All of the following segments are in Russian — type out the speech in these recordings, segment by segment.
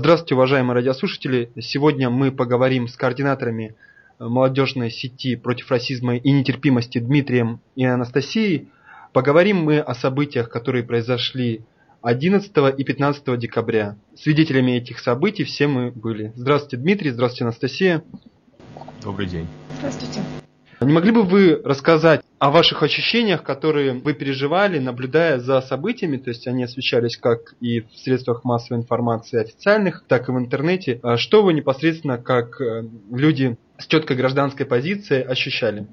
Здравствуйте, уважаемые радиослушатели. Сегодня мы поговорим с координаторами молодежной сети против расизма и нетерпимости Дмитрием и Анастасией. Поговорим мы о событиях, которые произошли 11 и 15 декабря. Свидетелями этих событий все мы были. Здравствуйте, Дмитрий, здравствуйте, Анастасия. Добрый день. Здравствуйте. Не могли бы вы рассказать о ваших ощущениях, которые вы переживали, наблюдая за событиями, то есть они освещались как и в средствах массовой информации официальных, так и в интернете. Что вы непосредственно, как люди с четкой гражданской позицией, ощущали?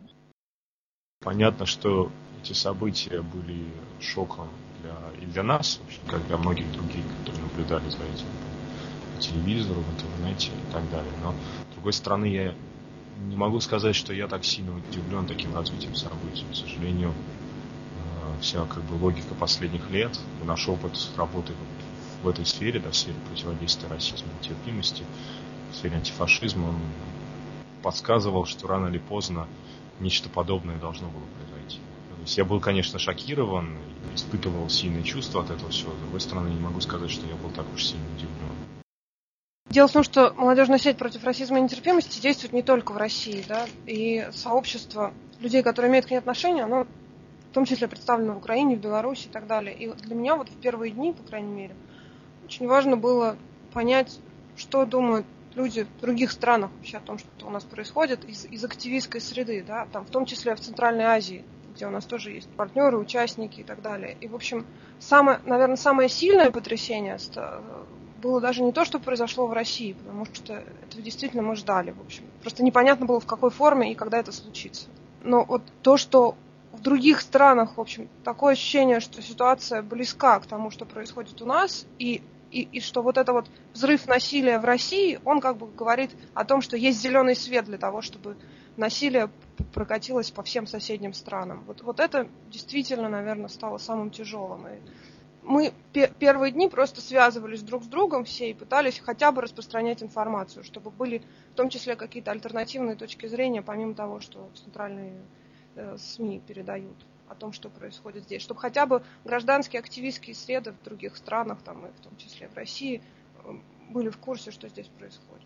Понятно, что эти события были шоком и для нас, как для многих других, которые наблюдали за этим по телевизору, в интернете и так далее. Но, с другой стороны, я не могу сказать, что я так сильно удивлен таким развитием событий. К сожалению, вся логика последних лет, наш опыт работы в этой сфере, в сфере противодействия расизму и терпимости, в сфере антифашизма, он подсказывал, что рано или поздно нечто подобное должно было произойти. То есть я был, конечно, шокирован, испытывал сильные чувства от этого всего. С другой стороны, не могу сказать, что я был так уж сильно удивлен. Дело в том, что молодежная сеть против расизма и нетерпимости действует не только в России, да, и сообщество людей, которые имеют к ней отношение, оно в том числе представлено в Украине, в Беларуси и так далее. И для меня в первые дни, по крайней мере, очень важно было понять, что думают люди в других странах вообще о том, что у нас происходит из активистской среды, да, там, в том числе в Центральной Азии, где у нас тоже есть партнеры, участники и так далее. И, в общем, наверное, самое сильное потрясение было даже не то, что произошло в России, потому что этого действительно мы ждали, в общем. Просто непонятно было, в какой форме и когда это случится. Но вот то, что в других странах, в общем, такое ощущение, что ситуация близка к тому, что происходит у нас, и что вот это вот взрыв насилия в России, он говорит о том, что есть зеленый свет для того, чтобы насилие прокатилось по всем соседним странам. Вот это действительно, наверное, стало самым тяжелым. И мы первые дни просто связывались друг с другом все и пытались хотя бы распространять информацию, чтобы были в том числе какие-то альтернативные точки зрения, помимо того, что центральные СМИ передают о том, что происходит здесь. Чтобы хотя бы гражданские активистские среды в других странах, там, и в том числе в России, были в курсе, что здесь происходит.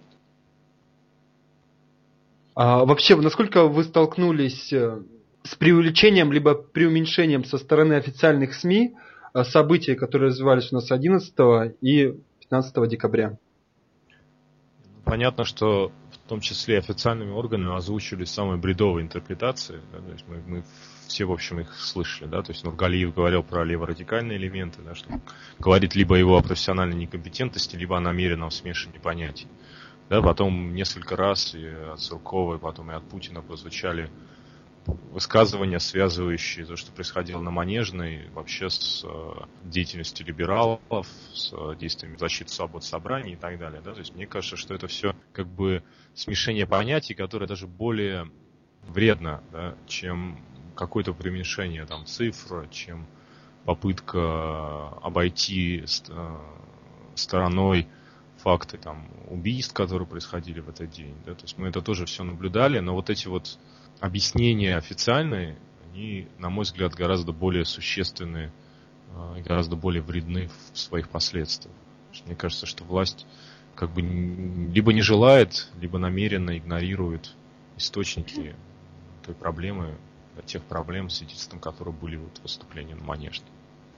Вообще, насколько вы столкнулись с преувеличением либо преуменьшением со стороны официальных СМИ события, которые развивались у нас 11 и 15 декабря? Понятно, что в том числе официальными органами озвучивались самые бредовые интерпретации. Да, то есть мы все, в общем, их слышали. Да, то есть Нургалиев говорил про леворадикальные элементы, да, что говорит либо его о профессиональной некомпетентности, либо о намеренном смешании понятий. Да, потом несколько раз и от Суркова, и потом и от Путина прозвучали высказывания, связывающие то, что происходило на Манежной, вообще с деятельностью либералов, с действиями защиты свобод собраний и так далее. Да? То есть мне кажется, что это все смешение понятий, которое даже более вредно, да, чем какое-то преуменьшение цифр, чем попытка обойти стороной факты убийств, которые происходили в этот день. Да? То есть мы это тоже все наблюдали, но вот эти объяснения официальные, они, на мой взгляд, гораздо более существенны и гораздо более вредны в своих последствиях. Мне кажется, что власть либо не желает, либо намеренно игнорирует источники той проблемы, тех проблем, свидетельством которых были выступления на Манежной.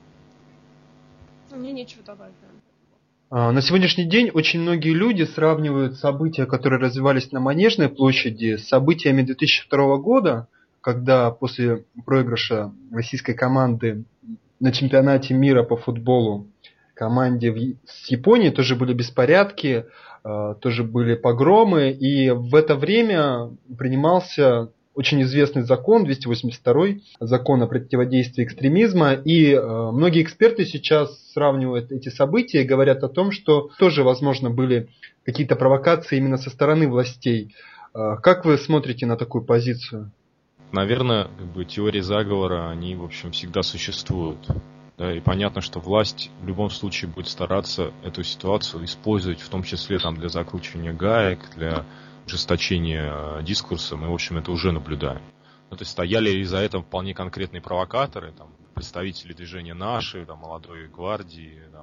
Мне нечего добавить, да. На сегодняшний день очень многие люди сравнивают события, которые развивались на Манежной площади, с событиями 2002 года, когда после проигрыша российской команды на чемпионате мира по футболу команде с Японией тоже были беспорядки, тоже были погромы, и в это время принимался очень известный закон, 282-й, закон о противодействии экстремизма, и многие эксперты сейчас сравнивают эти события и говорят о том, что тоже, возможно, были какие-то провокации именно со стороны властей. Как вы смотрите на такую позицию? Наверное, теории заговора, они, в общем, всегда существуют. Да, и понятно, что власть в любом случае будет стараться эту ситуацию использовать, в том числе для закручивания гаек, для ужесточения дискурса. Мы, в общем, это уже наблюдаем. То есть стояли ли за это вполне конкретные провокаторы, представители движения «Наши», молодой гвардии,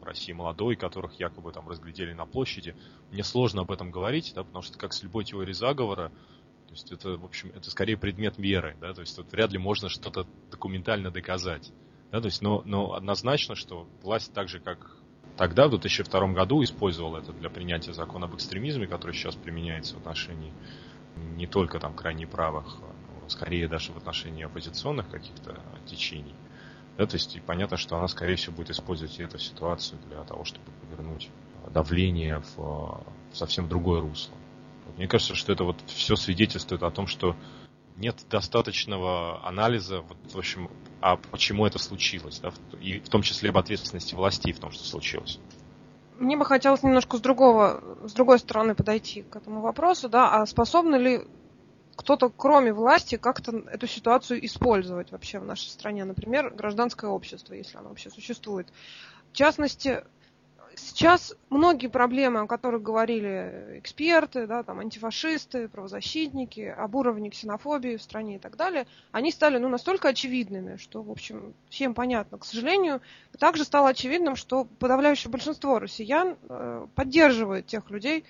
России молодой, которых якобы там разглядели на площади. Мне сложно об этом говорить, да, потому что как с любой теорией заговора, то есть это, в общем, это скорее предмет веры, да, то есть тут вряд ли можно что-то документально доказать. Да, то есть, но однозначно, что власть так же, как тогда, в 2002 году, использовала это для принятия закона об экстремизме, который сейчас применяется в отношении не только там крайне правых, но скорее даже в отношении оппозиционных каких-то течений. Да, то есть и понятно, что она, скорее всего, будет использовать эту ситуацию для того, чтобы повернуть давление в совсем другое русло. Мне кажется, что это вот все свидетельствует о том, что нет достаточного анализа, вот, в общем, почему это случилось, да, и в том числе об ответственности властей в том, что случилось. Мне бы хотелось немножко с другой стороны подойти к этому вопросу, да, а способны ли кто-то, кроме власти, как-то эту ситуацию использовать вообще в нашей стране, например, гражданское общество, если оно вообще существует. В частности, сейчас многие проблемы, о которых говорили эксперты, да, там, антифашисты, правозащитники, об уровне ксенофобии в стране и так далее, они стали настолько очевидными, что, в общем, всем понятно. К сожалению, также стало очевидным, что подавляющее большинство россиян поддерживает тех людей,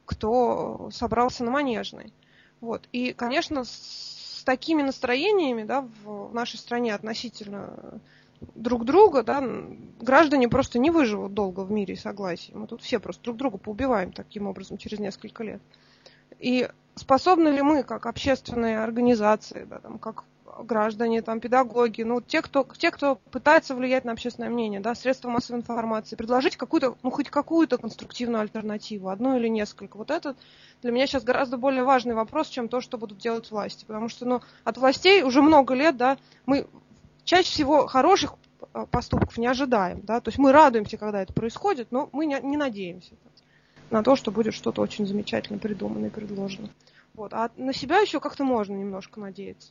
кто собрался на Манежной. Вот. И, конечно, с такими настроениями, да, в нашей стране относительно друг друга, да, граждане просто не выживут долго в мире и согласии. Мы тут все просто друг друга поубиваем таким образом через несколько лет. И способны ли мы, как общественные организации, да, там, как граждане, там, педагоги, те, кто пытается влиять на общественное мнение, да, средства массовой информации, предложить какую-то, хоть какую-то конструктивную альтернативу, одну или несколько. Вот это для меня сейчас гораздо более важный вопрос, чем то, что будут делать власти. Потому что, от властей уже много лет, да, мы чаще всего хороших поступков не ожидаем, да, то есть мы радуемся, когда это происходит, но мы не надеемся на то, что будет что-то очень замечательно придумано и предложено. Вот. А на себя еще как-то можно немножко надеяться.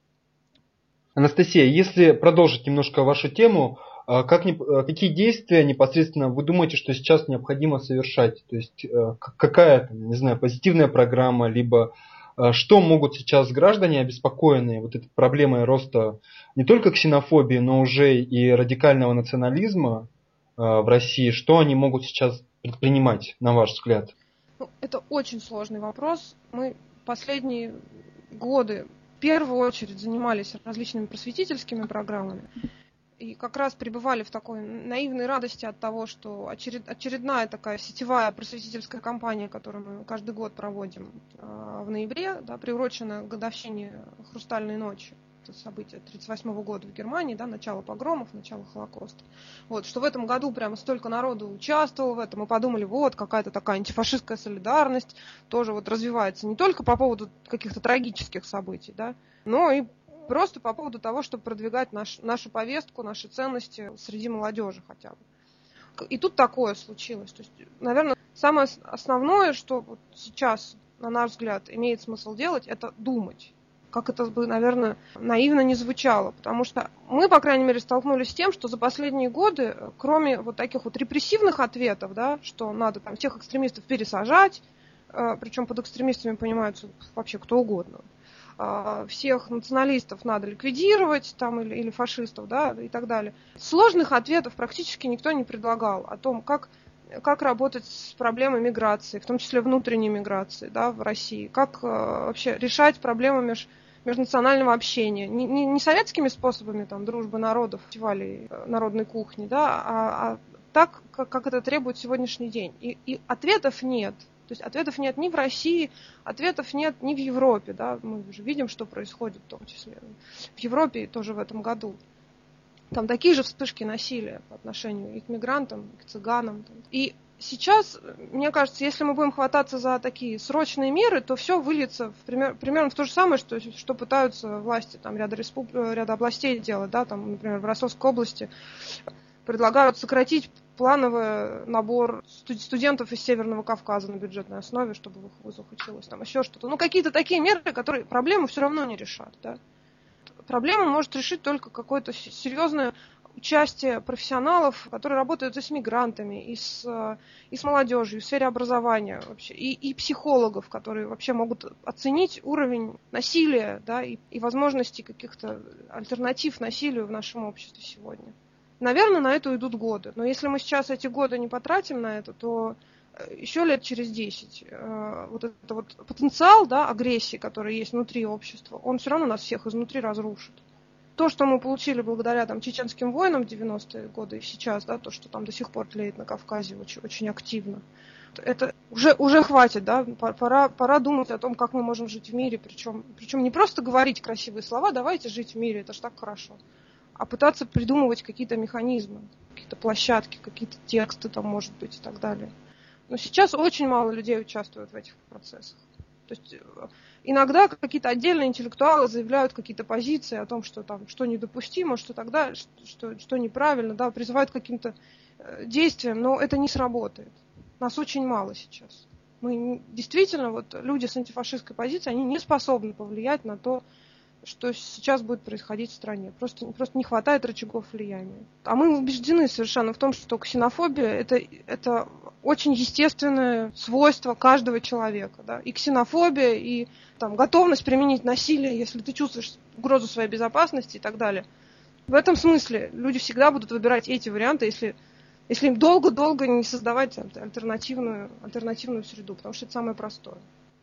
Анастасия, если продолжить немножко вашу тему, какие действия непосредственно вы думаете, что сейчас необходимо совершать? То есть какая, не знаю, позитивная программа, либо что могут сейчас граждане, обеспокоенные вот этой проблемой роста не только ксенофобии, но уже и радикального национализма в России, что они могут сейчас предпринимать, на ваш взгляд? Это очень сложный вопрос. Мы последние годы в первую очередь занимались различными просветительскими программами и как раз пребывали в такой наивной радости от того, что очередная такая сетевая просветительская кампания, которую мы каждый год проводим в ноябре, да, приурочена к годовщине «Хрустальной ночи», это событие 1938 года в Германии, да, начало погромов, начало Холокоста. Вот, что в этом году прямо столько народу участвовало в этом, мы подумали, вот, какая-то такая антифашистская солидарность тоже вот развивается не только по поводу каких-то трагических событий, да, но и просто по поводу того, чтобы продвигать нашу повестку, наши ценности среди молодежи хотя бы. И тут такое случилось. То есть, наверное, самое основное, что вот сейчас, на наш взгляд, имеет смысл делать, это думать. Как это бы, наверное, наивно не звучало. Потому что мы, по крайней мере, столкнулись с тем, что за последние годы, кроме вот таких вот репрессивных ответов, да, что надо там всех экстремистов пересажать, причем под экстремистами понимаются вообще кто угодно, всех националистов надо ликвидировать там, или фашистов, да, и так далее. Сложных ответов практически никто не предлагал о том, как работать с проблемой миграции, в том числе внутренней миграции, да, в России, как вообще решать проблемы межнационального общения. Не советскими способами там, дружбы народов, фестивалей народной кухни, да, а так, как это требует сегодняшний день. И ответов нет. То есть ответов нет ни в России, ответов нет ни в Европе. Да? Мы уже видим, что происходит в том числе в Европе тоже в этом году. Там такие же вспышки насилия по отношению и к мигрантам, и к цыганам. И сейчас, мне кажется, если мы будем хвататься за такие срочные меры, то все выльется примерно в то же самое, что пытаются власти там, ряда областей делать. Да? Там, например, в Ростовской области предлагают сократить плановый набор студентов из Северного Кавказа на бюджетной основе, чтобы в их вузах училось, там еще что-то. Какие-то такие меры, которые проблему все равно не решат. Да? Проблему может решить только какое-то серьезное участие профессионалов, которые работают и с мигрантами, и с молодежью, в сфере образования вообще, и психологов, которые вообще могут оценить уровень насилия, да, и возможности каких-то альтернатив насилию в нашем обществе сегодня. Наверное, на это уйдут годы. Но если мы сейчас эти годы не потратим на это, то еще лет через 10 вот этот вот потенциал, да, агрессии, который есть внутри общества, он все равно нас всех изнутри разрушит. То, что мы получили благодаря там, чеченским войнам в 90-е годы и сейчас, да, то, что там до сих пор тлеет на Кавказе очень, очень активно, это уже хватит, да, пора думать о том, как мы можем жить в мире, причем не просто говорить красивые слова, давайте жить в мире, это ж так хорошо, а пытаться придумывать какие-то механизмы, какие-то площадки, какие-то тексты там, может быть, и так далее. Но сейчас очень мало людей участвуют в этих процессах. То есть иногда какие-то отдельные интеллектуалы заявляют какие-то позиции о том, что там что недопустимо, что тогда, что неправильно, да, призывают к каким-то действиям, но это не сработает. Нас очень мало сейчас. Мы действительно, вот люди с антифашистской позицией, они не способны повлиять на то, что сейчас будет происходить в стране. Просто не хватает рычагов влияния. А мы убеждены совершенно в том, что ксенофобия это очень естественное свойство каждого человека. Да? И ксенофобия, и там, готовность применить насилие, если ты чувствуешь угрозу своей безопасности и так далее. В этом смысле люди всегда будут выбирать эти варианты, если им долго-долго не создавать альтернативную среду, потому что это самое простое.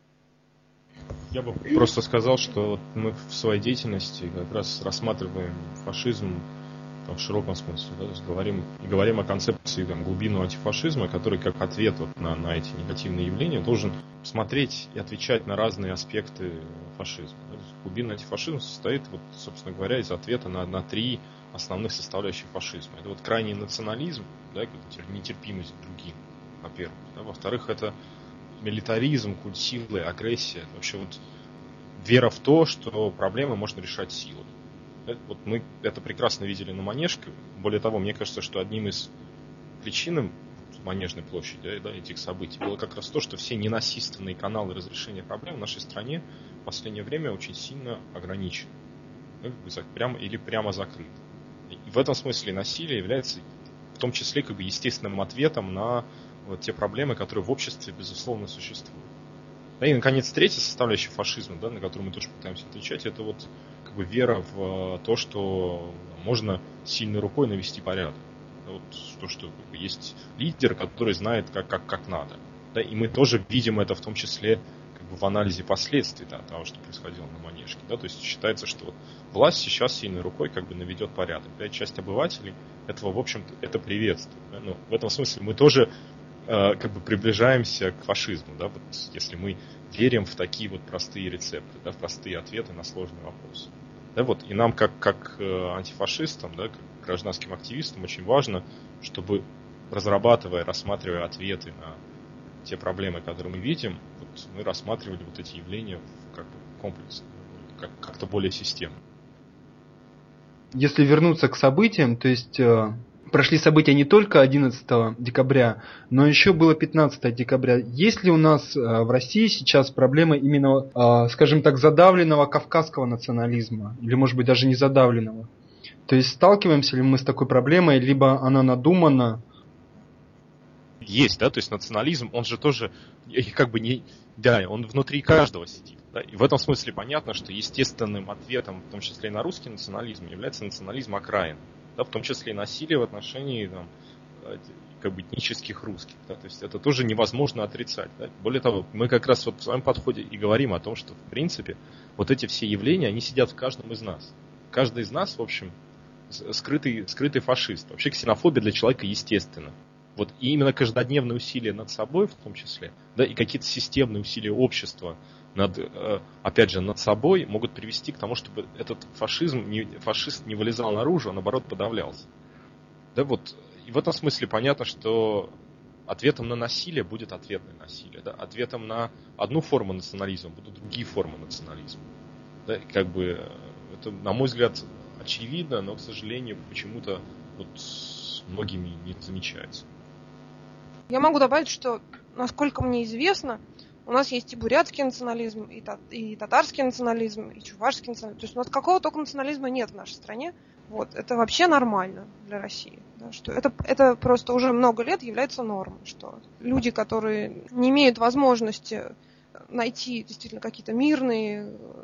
Я бы просто сказал, что мы в своей деятельности как раз рассматриваем фашизм в широком смысле. Да? То есть говорим о концепции глубинного антифашизма, который как ответ на эти негативные явления должен смотреть и отвечать на разные аспекты фашизма. Да? Глубинный антифашизм состоит, собственно говоря, из ответа на три основных составляющих фашизма. Это крайний национализм, да, нетерпимость к другим, во-первых. Да? Во-вторых, это милитаризм, культ силы, агрессия. Вообще вера в то, что проблемы можно решать силой. Мы это прекрасно видели на Манежке. Более того, мне кажется, что одним из причин Манежной площади, да, этих событий было как раз то, что все ненасильственные каналы разрешения проблем в нашей стране в последнее время очень сильно ограничены. Прямо закрыты. И в этом смысле насилие является в том числе естественным ответом на те проблемы, которые в обществе, безусловно, существуют. Да, и, наконец, третья составляющая фашизма, да, на которую мы тоже пытаемся отвечать, это вера в то, что можно сильной рукой навести порядок. То, что есть лидер, который знает, как надо. Да, и мы тоже видим это в том числе в анализе последствий того, что происходило на Манежке. Да, то есть считается, что власть сейчас сильной рукой наведет порядок. Да, и часть обывателей этого, в общем-то, это приветствует. Да, но в этом смысле мы тоже приближаемся к фашизму, да, если мы верим в такие простые рецепты, да, в простые ответы на сложные вопросы. Да, и нам, как антифашистам, да, как гражданским активистам, очень важно, чтобы, разрабатывая, рассматривая ответы на те проблемы, которые мы видим, мы рассматривали эти явления комплексно, как-то более системно. Если вернуться к событиям, то есть прошли события не только 11 декабря, но еще было 15 декабря. Есть ли у нас в России сейчас проблема именно, скажем так, задавленного кавказского национализма? Или, может быть, даже не задавленного? То есть сталкиваемся ли мы с такой проблемой, либо она надумана? Есть, да, то есть национализм, он же тоже он внутри каждого сидит. Да? И в этом смысле понятно, что естественным ответом, в том числе и на русский национализм, является национализм окраин. Да, в том числе и насилие в отношении этнических русских. Да, то есть это тоже невозможно отрицать. Да. Более того, мы как раз в своем подходе и говорим о том, что в принципе эти все явления, они сидят в каждом из нас. Каждый из нас, в общем, скрытый фашист. Вообще ксенофобия для человека естественна. И именно каждодневные усилия над собой, в том числе, да, и какие-то системные усилия общества опять же, над собой могут привести к тому, чтобы этот фашист не вылезал наружу, а наоборот подавлялся. Да, и в этом смысле понятно, что ответом на насилие будет ответное насилие. Да? Ответом на одну форму национализма будут другие формы национализма. Да? Это, на мой взгляд, очевидно, но, к сожалению, почему-то многими не замечается. Я могу добавить, что, насколько мне известно, у нас есть и бурятский национализм, и татарский национализм, и чувашский национализм. То есть у нас какого только национализма нет в нашей стране. Это вообще нормально для России. Да, что это просто уже много лет является нормой, что люди, которые не имеют возможности найти действительно какие-то мирные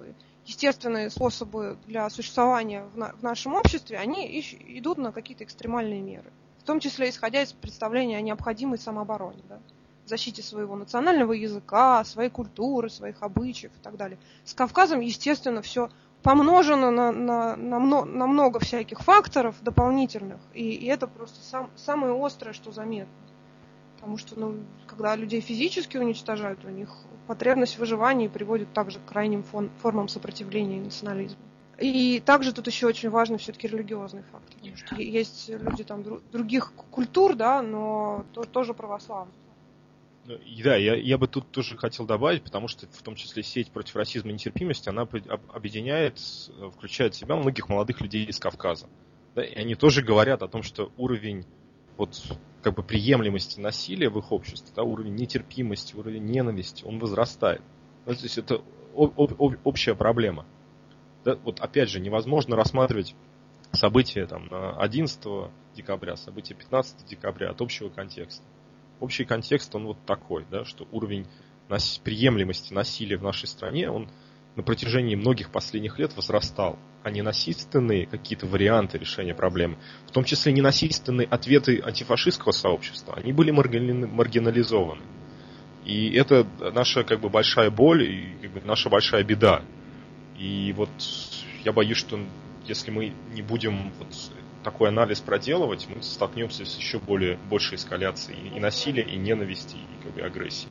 естественные способы для существования в нашем обществе, они идут на какие-то экстремальные меры. В том числе исходя из представления о необходимой самообороне, да, защите своего национального языка, своей культуры, своих обычаев и так далее. С Кавказом, естественно, все помножено на много всяких факторов дополнительных, и это просто самое острое, что заметно. Потому что, когда людей физически уничтожают, у них потребность в выживании приводит также к крайним формам сопротивления и национализма. И также тут еще очень важный все-таки религиозный фактор. Потому что есть люди там других культур, да, но тоже православные. Да, я бы тут тоже хотел добавить, потому что в том числе сеть против расизма и нетерпимости, она объединяет, включает в себя многих молодых людей из Кавказа. Да, и они тоже говорят о том, что уровень приемлемости насилия в их обществе, да, уровень нетерпимости, уровень ненависти, он возрастает. То есть это общая проблема. Да, вот опять же, невозможно рассматривать события 11 декабря, события 15 декабря от общего контекста. Общий контекст, он вот такой, да, что уровень приемлемости насилия в нашей стране, он на протяжении многих последних лет возрастал, а ненасильственные какие-то варианты решения проблемы, в том числе ненасильственные ответы антифашистского сообщества, они были маргинализованы. И это наша большая боль и наша большая беда. И вот я боюсь, что если мы не будем такой анализ проделывать, мы столкнемся с еще большей эскаляцией и насилия, и ненависти, и агрессии.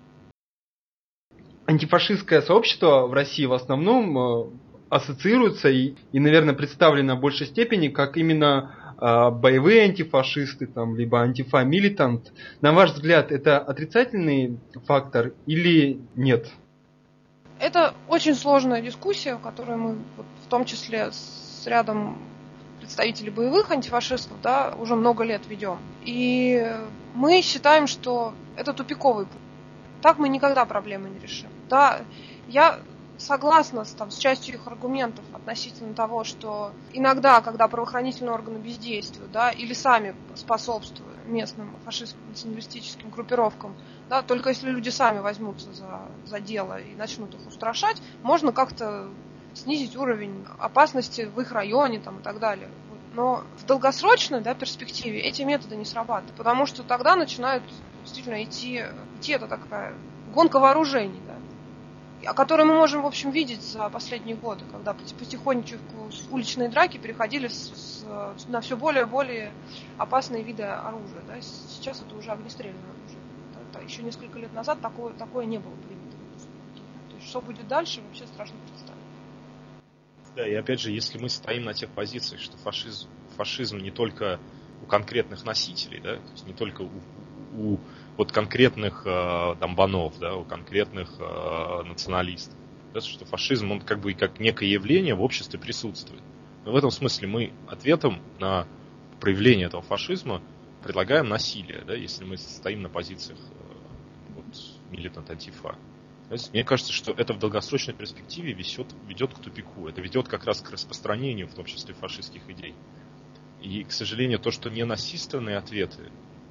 Антифашистское сообщество в России в основном ассоциируется и, наверное, представлено в большей степени как именно боевые антифашисты, либо антифа-милитант. На ваш взгляд, это отрицательный фактор или нет? Это очень сложная дискуссия, которую мы в том числе с рядом представителей боевых антифашистов, да, уже много лет ведем. И мы считаем, что это тупиковый путь. Так мы никогда проблемы не решим. Да, я согласна с частью их аргументов относительно того, что иногда, когда правоохранительные органы бездействуют, да, или сами способствуют местным фашистским националистическим группировкам, да, только если люди сами возьмутся за дело и начнут их устрашать, можно как-то снизить уровень опасности в их районе и так далее. Но в долгосрочной, да, перспективе эти методы не срабатывают, потому что тогда начинают действительно идти это такая гонка вооружений, да, о которой мы можем, в общем, видеть за последние годы, когда потихонечку уличные драки переходили на все более и более опасные виды оружия. Да. Сейчас это уже огнестрельное оружие. Да. Еще несколько лет назад такое не было принято. То есть, что будет дальше, вообще страшно представить. Да, и опять же, если мы стоим на тех позициях, что фашизм не только у конкретных носителей, да, то есть не только у конкретных домбанов, да, у конкретных националистов, да, что фашизм, он как некое явление в обществе присутствует. Но в этом смысле мы ответом на проявление этого фашизма предлагаем насилие, да, если мы стоим на позициях милитант антифа. Мне кажется, что это в долгосрочной перспективе ведет к тупику. Это ведет как раз к распространению, в том числе фашистских идей. И, к сожалению, то, что ненасильственные ответы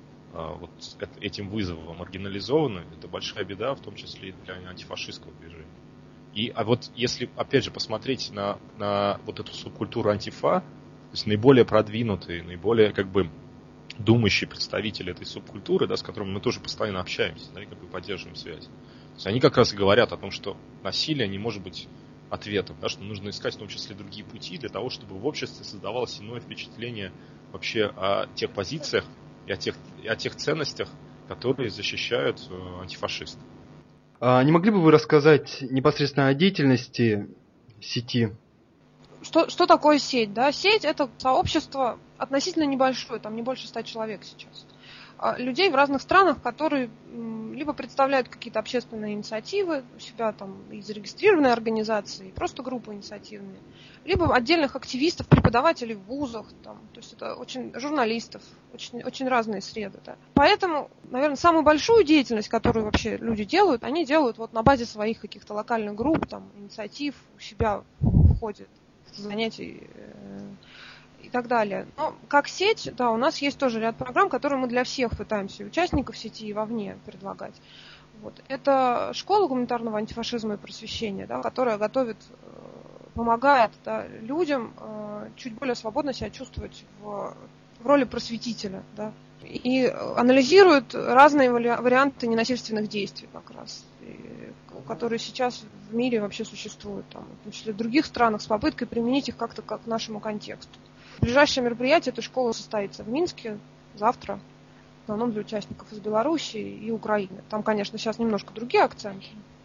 этим вызовом маргинализованы, это большая беда, в том числе и для антифашистского движения. А вот если, опять же, посмотреть на эту субкультуру антифа, то есть наиболее продвинутые, наиболее думающие представители этой субкультуры, да, с которыми мы тоже постоянно общаемся, да, и поддерживаем связь. То есть они как раз и говорят о том, что насилие не может быть ответом, да, что нужно искать в том числе другие пути для того, чтобы в обществе создавалось иное впечатление вообще о тех позициях и о тех ценностях, которые защищают антифашисты. Не могли бы вы рассказать непосредственно о деятельности сети? Что такое сеть? Да? Сеть – это сообщество относительно небольшое, там не больше 100 человек сейчас. Людей в разных странах, которые либо представляют какие-то общественные инициативы у себя и зарегистрированные организации, просто группы инициативные, либо отдельных активистов, преподавателей в вузах, то есть это очень журналистов, очень разные среды. Да. Поэтому, наверное, самую большую деятельность, которую вообще люди делают, они делают на базе своих каких-то локальных групп, инициатив у себя в ходе занятий и так далее. Но как сеть, да, у нас есть тоже ряд программ, которые мы для всех пытаемся, и участников сети, и вовне предлагать. Вот. Это школа гуманитарного антифашизма и просвещения, да, которая готовит, помогает, да, людям чуть более свободно себя чувствовать в роли просветителя, да, и анализирует разные варианты ненасильственных действий как раз, которые сейчас в мире вообще существуют, там, в том числе в других странах, с попыткой применить их как-то как к нашему контексту. Ближайшее мероприятие этой школы состоится в Минске завтра, в основном для участников из Беларуси и Украины. Там, конечно, сейчас немножко другие акценты,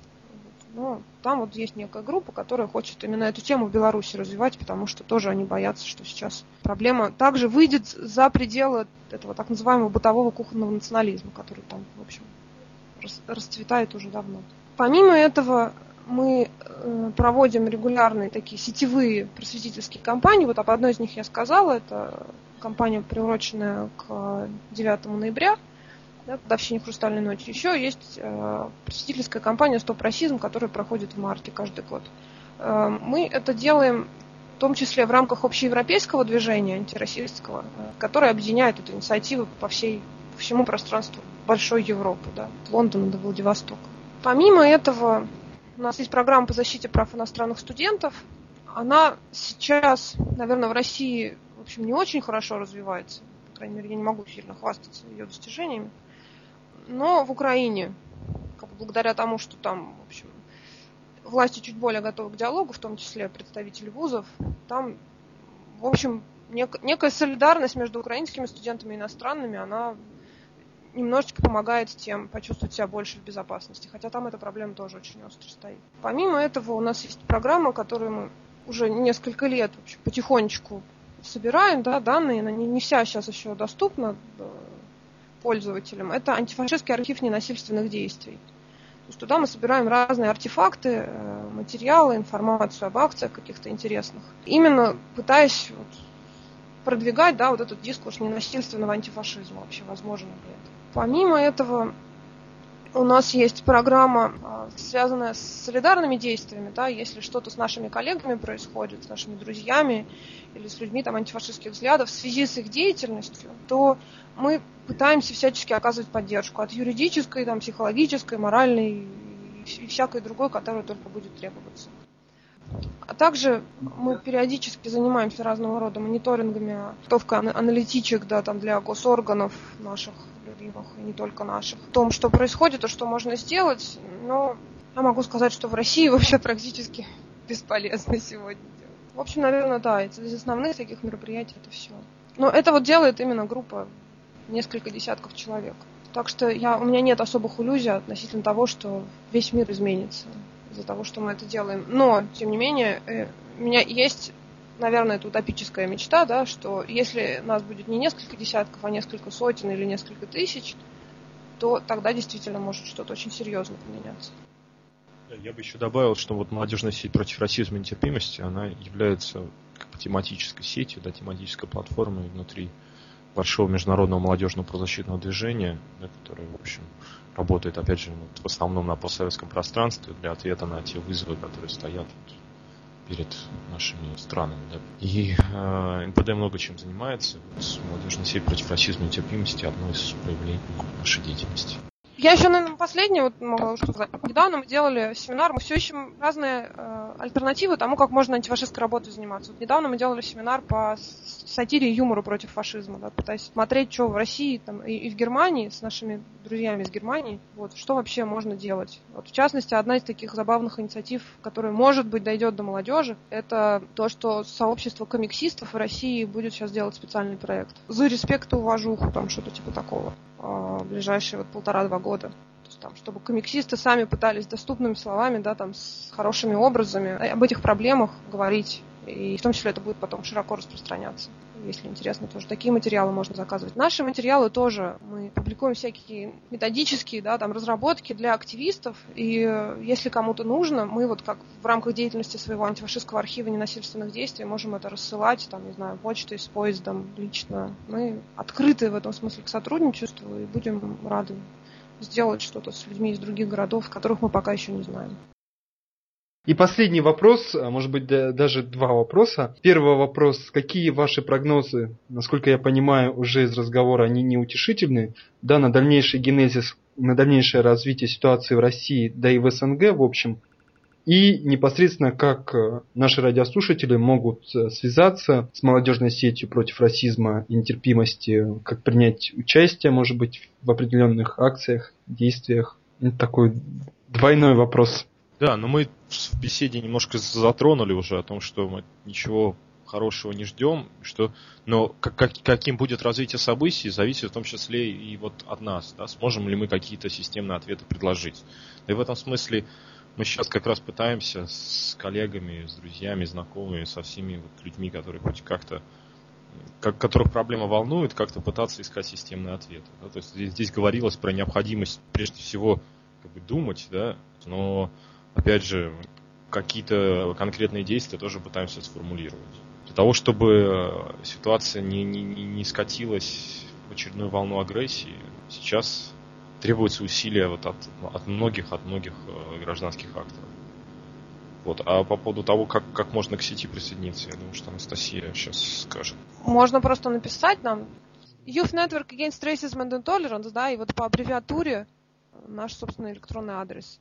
но там вот есть некая группа, которая хочет именно эту тему в Беларуси развивать, потому что тоже они боятся, что сейчас проблема также выйдет за пределы этого так называемого бытового кухонного национализма, который там, в общем, расцветает уже давно. Помимо этого, мы проводим регулярные такие сетевые просветительские кампании. Вот об одной из них я сказала, это кампания, приуроченная к 9 ноября, да, годовщине «Хрустальной ночи». Еще есть просветительская кампания «Стоп расизм», которая проходит в марте каждый год. Мы это делаем в том числе в рамках общеевропейского движения антирасистского, которое объединяет эту инициативу по всему пространству большой Европы, да, от Лондона до Владивостока. Помимо этого, у нас есть программа по защите прав иностранных студентов. Она сейчас, наверное, в России, в общем, не очень хорошо развивается. По крайней мере, я не могу сильно хвастаться ее достижениями. Но в Украине, благодаря тому, что там, в общем, власти чуть более готовы к диалогу, в том числе представители вузов, там, в общем, некая солидарность между украинскими студентами и иностранными, она немножечко помогает тем почувствовать себя больше в безопасности, хотя там эта проблема тоже очень остро стоит. Помимо этого у нас есть программа, которую мы уже несколько лет в общем, потихонечку собираем, да, данные, она не вся сейчас еще доступна пользователям. Это антифашистский архив ненасильственных действий. То есть туда мы собираем разные артефакты, материалы, информацию об акциях каких-то интересных. Именно пытаясь продвигать, да, вот этот дискурс ненасильственного антифашизма вообще возможно ли это. Помимо этого у нас есть программа, связанная с солидарными действиями, да, если что-то с нашими коллегами происходит, с нашими друзьями или с людьми там, антифашистских взглядов в связи с их деятельностью, то мы пытаемся всячески оказывать поддержку от юридической, там, психологической, моральной и всякой другой, которая только будет требоваться. А также мы периодически занимаемся разного рода мониторингами, подготовкой аналитичек, да, там, для госорганов наших любимых, и не только наших, о том, что происходит и что можно сделать. Но я могу сказать, что в России вообще практически бесполезно сегодня делать. В общем, наверное, да, из основных таких мероприятий это все. Но это вот делает именно группа несколько десятков человек. Так что у меня нет особых иллюзий относительно того, что весь мир изменится из-за того, что мы это делаем. Но, тем не менее, у меня есть, наверное, это утопическая мечта, да, что если нас будет не несколько десятков, а несколько сотен или несколько тысяч, то тогда действительно может что-то очень серьезно поменяться. Я бы еще добавил, что вот молодежная сеть против расизма и нетерпимости, она является как бы тематической сетью, да, тематической платформой внутри большого международного молодежного правозащитного движения, да, которое, в общем, работает, опять же, в основном на постсоветском пространстве для ответа на те вызовы, которые стоят перед нашими странами. Да. И НПД много чем занимается. Молодежная сеть против расизма и нетерпимости – одно из проявлений нашей деятельности. Я еще, наверное, последнее могла сказать. Недавно мы делали семинар, мы все ищем разные альтернативы тому, как можно антифашистской работой заниматься. Недавно мы делали семинар по сатире и юмору против фашизма, да, пытаясь смотреть, что в России там, и в Германии, с нашими друзьями из Германии, что вообще можно делать. В частности, одна из таких забавных инициатив, которая, может быть, дойдет до молодежи, это то, что сообщество комиксистов в России будет сейчас делать специальный проект. За респект и уважуху, там что-то типа такого. В ближайшие 1,5-2 года. То есть, там, чтобы комиксисты сами пытались доступными словами, да, там, с хорошими образами об этих проблемах говорить. И в том числе это будет потом широко распространяться. Если интересно, тоже такие материалы можно заказывать. Наши материалы тоже мы публикуем всякие методические, да, там, разработки для активистов. И если кому-то нужно, мы вот как в рамках деятельности своего антифашистского архива ненасильственных действий можем это рассылать, там, не знаю, почтой, с поездом, лично. Мы открыты в этом смысле к сотрудничеству и будем рады сделать что-то с людьми из других городов, которых мы пока еще не знаем. И последний вопрос, может быть, даже два вопроса. Первый вопрос. Какие ваши прогнозы, насколько я понимаю, уже из разговора, они неутешительны, да, на дальнейший генезис, на дальнейшее развитие ситуации в России, да и в СНГ, в общем, и непосредственно как наши радиослушатели могут связаться с молодежной сетью против расизма и нетерпимости, как принять участие, может быть, в определенных акциях, действиях. Это такой двойной вопрос. Да, но мы в беседе немножко затронули уже о том, что мы ничего хорошего не ждем, но каким будет развитие событий, зависит в том числе и вот от нас, да, сможем ли мы какие-то системные ответы предложить. И в этом смысле мы сейчас как раз пытаемся с коллегами, с друзьями, знакомыми, со всеми вот людьми, которые хоть как-то, которых проблема волнует, как-то пытаться искать системные ответы. Да? То есть здесь говорилось про необходимость прежде всего как бы думать, да, но опять же, какие-то конкретные действия тоже пытаемся сформулировать. Для того, чтобы ситуация не скатилась в очередную волну агрессии, сейчас требуются усилия вот от многих гражданских акторов. Вот. А по поводу того, как можно к сети присоединиться, я думаю, что Анастасия сейчас скажет. Можно просто написать нам Youth Network Against Racism and Intolerance, да, и вот по аббревиатуре наш собственный электронный адрес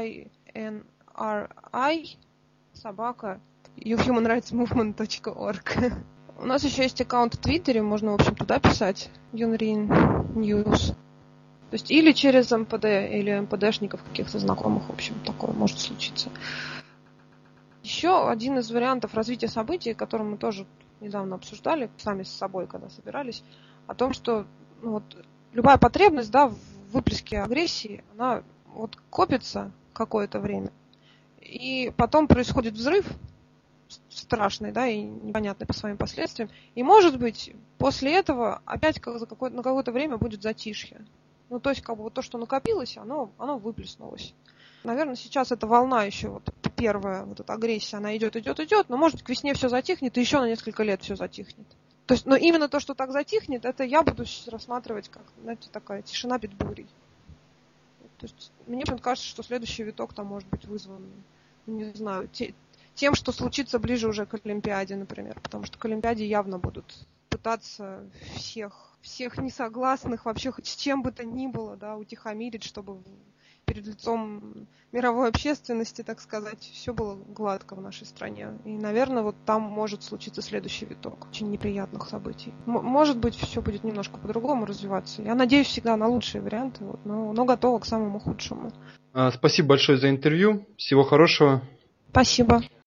ynri@youthhumanrightsmovement.org. У нас еще есть аккаунт в Твиттере, можно, в общем, туда писать Юнрин News. То есть или через МПД, или МПДшников каких-то знакомых, в общем, такое может случиться. Еще один из вариантов развития событий, который мы тоже недавно обсуждали, сами с собой, когда собирались, о том, что любая потребность, да, в выплеске агрессии, она вот копится какое-то время, и потом происходит взрыв страшный, да, и непонятный по своим последствиям, и, может быть, после этого опять на какое-то время будет затишье. То есть, как бы вот то, что накопилось, оно выплеснулось. Наверное, сейчас эта волна еще, вот первая, вот эта агрессия, она идет, но, может быть, к весне все затихнет, и еще на несколько лет все затихнет. То есть, но именно то, что так затихнет, это я буду рассматривать как, знаете, такая тишина перед бурей. То есть, мне кажется, что следующий виток там может быть вызван, не знаю, тем, что случится ближе уже к Олимпиаде, например. Потому что к Олимпиаде явно будут пытаться всех несогласных, вообще хоть с чем бы то ни было, да, утихомирить, чтобы перед лицом мировой общественности, так сказать, все было гладко в нашей стране. И, наверное, вот там может случиться следующий виток очень неприятных событий. Может быть, все будет немножко по-другому развиваться. Я надеюсь всегда на лучшие варианты, но готова к самому худшему. Спасибо большое за интервью. Всего хорошего. Спасибо.